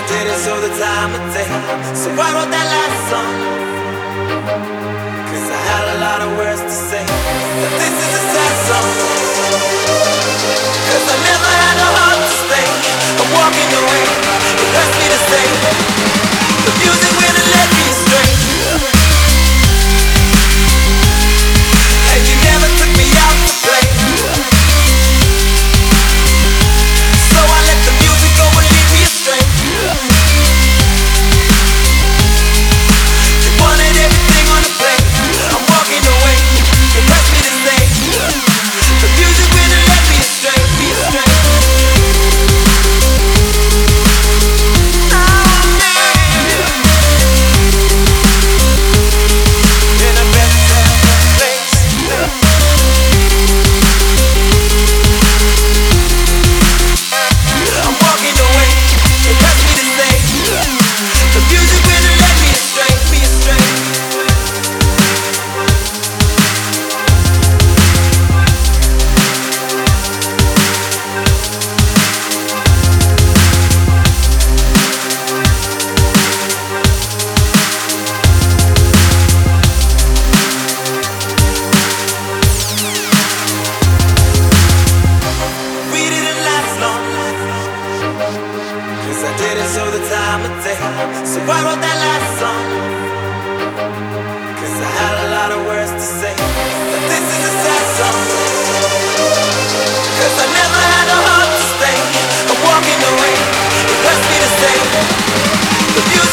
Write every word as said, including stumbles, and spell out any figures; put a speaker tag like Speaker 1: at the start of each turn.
Speaker 1: did it so the time would take. So I wrote that last song, cause I had a lot of words to say. But this is a sad song, cause I never had the heart to stay. I'm walking away, it hurts me to say. The music wouldn't let me astray, and you never took me out to play. So I let the music go and lead me astray. You wanted everything on the plate, I'm walking away, it hurts me to say. The music wouldn't let me astray, me astray. So the time would take. So I wrote that last song, cause I had a lot of words to say. But this is a sad song, cause I never had the heart to stay. I'm walking away, it hurts me to say. The music